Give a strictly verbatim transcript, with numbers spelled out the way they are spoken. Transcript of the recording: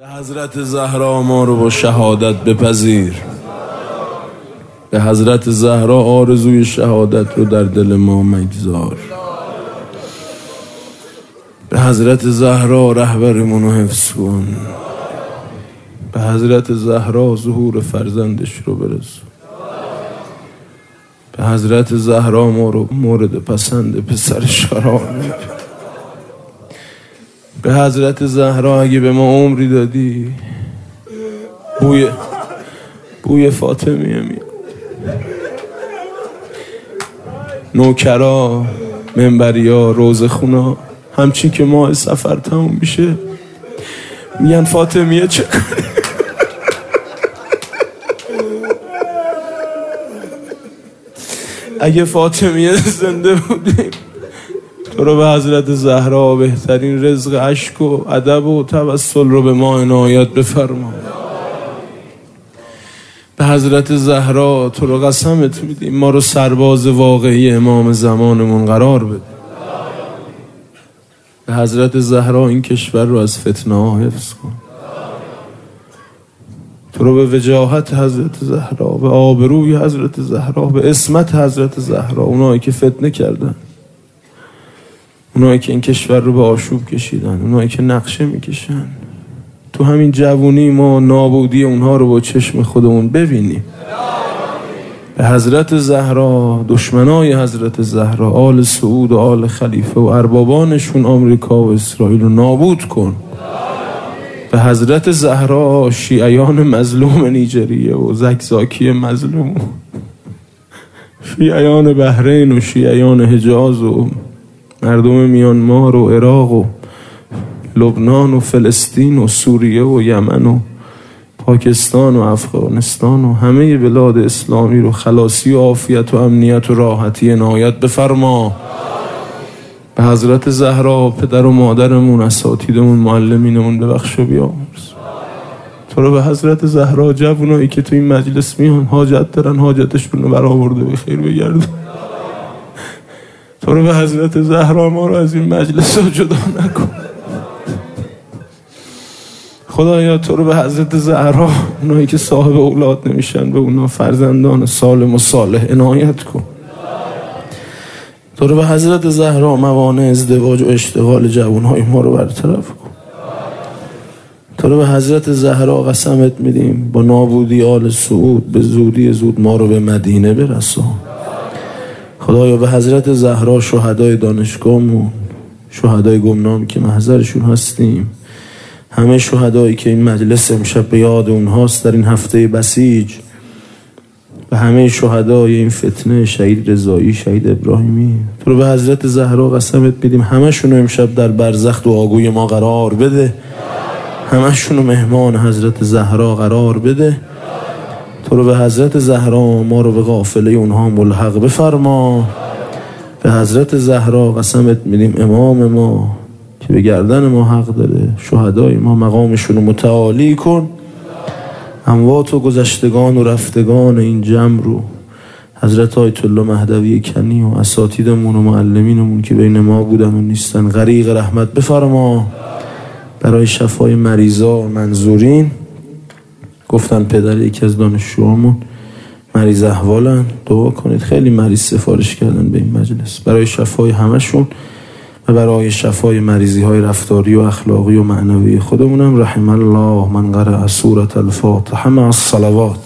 به حضرت زهرا ما رو با شهادت بپذیر. به حضرت زهرا آرزوی شهادت رو در دل ما مگذار. به حضرت زهرا رهبرمون رو حفظ کن. به حضرت زهرا ظهور فرزندش رو برسون. به حضرت زهرا ما رو مورد پسند پسرش قرار بده. به حضرت زهرا اگه به ما عمری دادی بوی بوی فاطمیه میاد. نوکرا، منبریا، روزخونا همچین که ماه سفر تموم میشه میگن فاطمیه چه کنی؟ اگه فاطمیه زنده بودیم تو رو به حضرت زهرا بهترین رزق عشق و ادب و توسل رو به ما عنایت بفرما. به حضرت زهرا تو رو قسمت میدیم ما رو سرباز واقعی امام زمانمون قرار بده. به حضرت زهرا این کشور رو از فتنه ها حفظ کن. تو رو به وجاهت حضرت زهرا، به آبروی حضرت زهرا، به عصمت حضرت زهرا، اونایی که فتنه کردن، اونایی که این کشور رو به آشوب کشیدن، اونایی که نقشه میکشن، تو همین جوونی ما نابودی اونها رو با چشم خودمون ببینیم. به حضرت زهرا، دشمنای حضرت زهرا، آل سعود و آل خلیفه و اربابانشون آمریکا و اسرائیل رو نابود کن. به حضرت زهرا شیعیان مظلوم نیجریه و زکزاکی مظلوم، شیعیان بحرین و شیعیان حجاز و مردم میانمار و عراق و لبنان و فلسطین و سوریه و یمن و پاکستان و افغانستان و همه بلاد اسلامی رو خلاصی و عافیت و امنیت و راحتی عنایت بفرما. به حضرت زهرا پدر و مادرمون، اساتیدمون، معلمینمون ببخش و بیامرز. تو رو به حضرت زهرا جوونایی که تو این مجلس میان حاجت دارن حاجتشون رو برآورده به خیر بگردون. تو رو به حضرت زهرا ما رو از این مجلس ها جدا نکن. خدایا تو رو به حضرت زهرا اونایی که صاحب اولاد نمیشن به اونا فرزندان سالم و صالح عنایت کن. تو رو به حضرت زهرا موانع ازدواج و اشتغال جوانهای ما رو برطرف کن. تو رو به حضرت زهرا قسمت میدیم با نابودی آل سعود به زودی زود ما رو به مدینه برسون. خدایا به حضرت زهرا شهدای دانشگاهمون، شهدای گمنامی که محضرشون هستیم، همه شهدایی که این مجلس امشب به یاد اونهاست در این هفته بسیج، و همه شهدای این فتنه، شهید رضایی، شهید ابراهیمی، تو رو به حضرت زهرا قسمت میدیم همه شونو امشب در برزخ دعاگوی ما قرار بده. همه شونو مهمان حضرت زهرا قرار بده. تو رو به حضرت زهرا ما رو به قافله اونها ملحق بفرما. به حضرت زهرا قسمت میدیم امام ما که به گردن ما حق داره، شهدای ما مقامشون رو متعالی کن. اموات و گذشتگان و رفتگان این جمع رو حضرت آیت الله مهدوی کنی و اساتیدمون و معلمینمون که بین ما بودن و نیستن غریق رحمت بفرما. برای شفای مریضا و منظورین، گفتن پدر یکی از دانشجوامون مریض احوالن، دعا کنید. خیلی مریض سفارش کردن به این مجلس برای شفای همشون و برای شفای مریضی های رفتاری و اخلاقی و معنوی خودمونم. رحم الله من قرأ سورة الفاتحه مع الصلوات.